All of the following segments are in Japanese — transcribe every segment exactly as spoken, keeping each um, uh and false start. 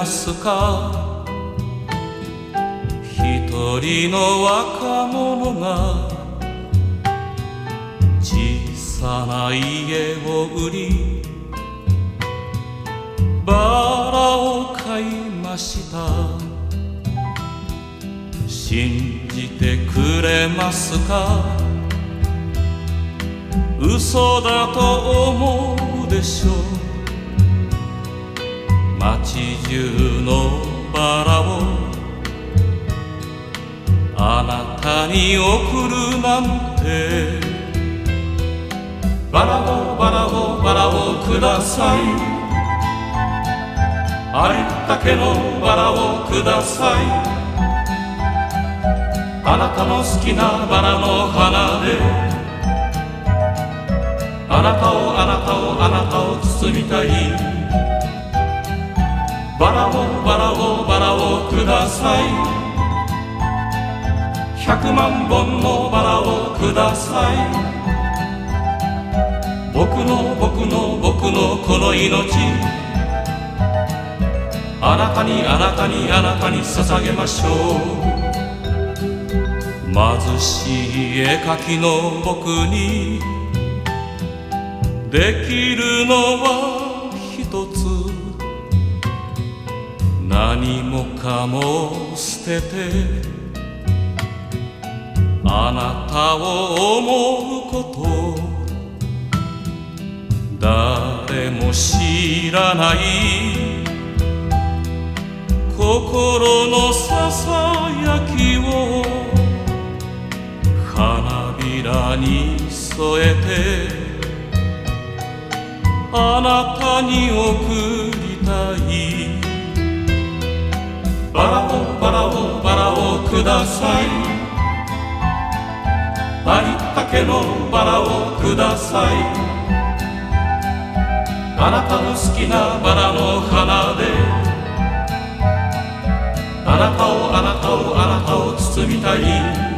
ますか？一人の若者が小さな家を売りバラを買いました。信じてくれますか？嘘だと思うでしょう。街中のバラをあなたに贈るなんて。バラをバラをバラをください。ありったけのバラをください。あなたの好きなバラの花であなたをあなたをあなたを包みたい。バラをバラをバラをください。百万本のバラをください。僕の僕の僕のこの命あなたにあなたにあなたに捧げましょう。貧しい絵描きの僕にできるのは一つ。何もかも捨ててあなたを思うこと。誰も知らない心のささやきを花びらに添えてあなたに贈りたい。バラをバラをバラをください。ありったけのバラをください。あなたの好きなバラの花であなたをあなたをあなたを包みたい。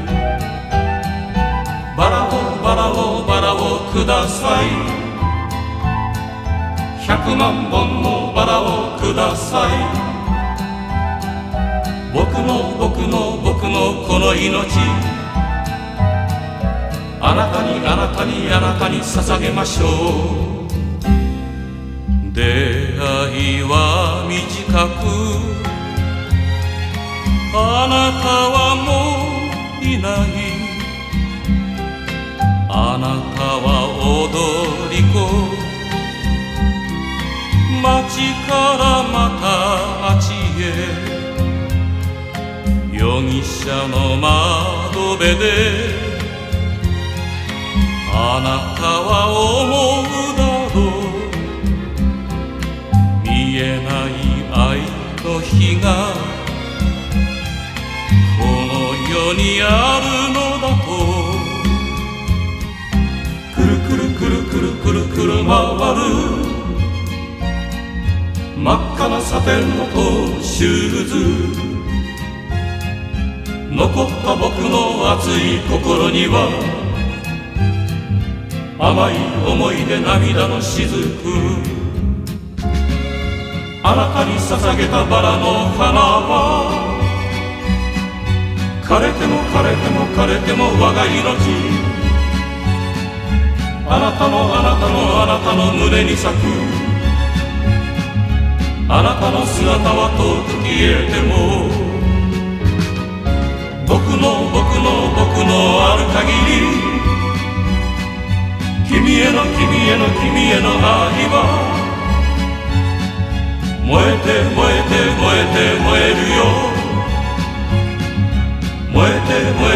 バラをバラをバラをください。百万本のバラをください。僕の僕の僕のこの命あなたにあなたにあなたに捧げましょう。出会いは短くあなたはもういない。あなたは踊り子街からまた街へ容疑者の窓辺であなたは思うだろう。見えない愛の日がこの世にあるのだと。くるくるくるくるくるくる回る真っ赤なサテンのトーシューズ。残った僕の熱い心には甘い思い出涙の雫。あなたに捧げたバラの花は枯れても枯れても枯れても我が命。あなたのあなたのあなたの胸に咲くあなたの姿は遠く消えても僕の僕の僕のある限り君への君への君への愛は燃えて燃えて燃えて燃えるよ。燃えて燃えて